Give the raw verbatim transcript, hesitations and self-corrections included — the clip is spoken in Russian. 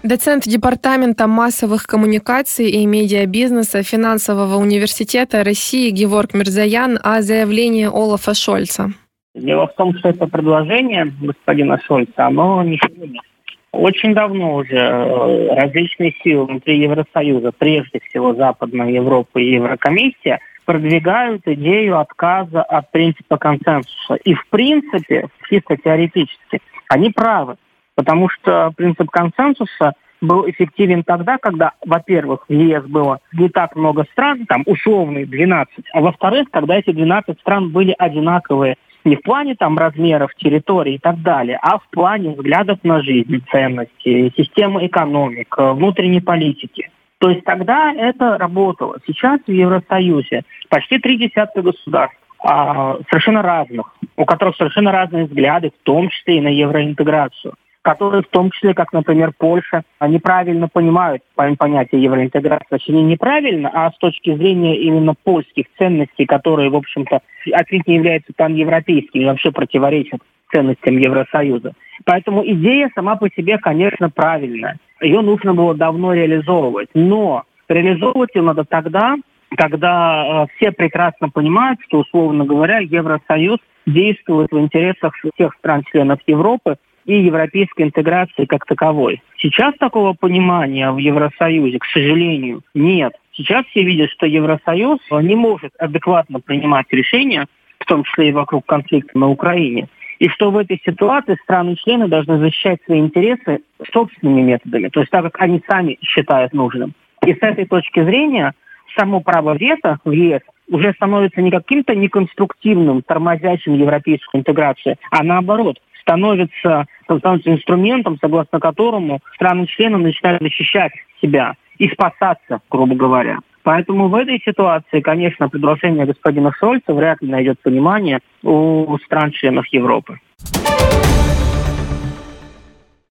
Доцент Департамента массовых коммуникаций и медиабизнеса Финансового университета России Геворг Мирзоян о заявлении Олафа Шольца. Дело в том, что это предложение господина Шольца, оно не сегодня. Очень давно уже различные силы внутри Евросоюза, прежде всего Западная Европа и Еврокомиссия, продвигают идею отказа от принципа консенсуса. И в принципе, чисто теоретически, они правы. Потому что принцип консенсуса был эффективен тогда, когда, во-первых, в ЕС было не так много стран, там условные двенадцать, а во-вторых, когда эти двенадцать стран были одинаковые не в плане там размеров территорий и так далее, а в плане взглядов на жизнь, ценностей, системы экономик, внутренней политики. То есть тогда это работало. Сейчас в Евросоюзе почти три десятка государств, а, совершенно разных, у которых совершенно разные взгляды, в том числе и на евроинтеграцию, которые в том числе, как, например, Польша, неправильно понимают понятие евроинтеграции. Точнее, не неправильно, а с точки зрения именно польских ценностей, которые, в общем-то, отнюдь не являются паневропейскими и вообще противоречат ценностям Евросоюза. Поэтому идея сама по себе, конечно, правильная. Ее нужно было давно реализовывать. Но реализовывать ее надо тогда, когда э, все прекрасно понимают, что, условно говоря, Евросоюз действует в интересах всех стран-членов Европы и европейской интеграции как таковой. Сейчас такого понимания в Евросоюзе, к сожалению, нет. Сейчас все видят, что Евросоюз не может адекватно принимать решения, в том числе и вокруг конфликта на Украине, и что в этой ситуации страны-члены должны защищать свои интересы собственными методами, то есть так, как они сами считают нужным. И с этой точки зрения само право вето в ЕС уже становится не каким-то неконструктивным, тормозящим европейскую интеграцию, а наоборот, становится, становится инструментом, согласно которому страны-члены начинают защищать себя и спасаться, грубо говоря. Поэтому в этой ситуации, конечно, предложение господина Шольца вряд ли найдет понимание у стран-членов Европы.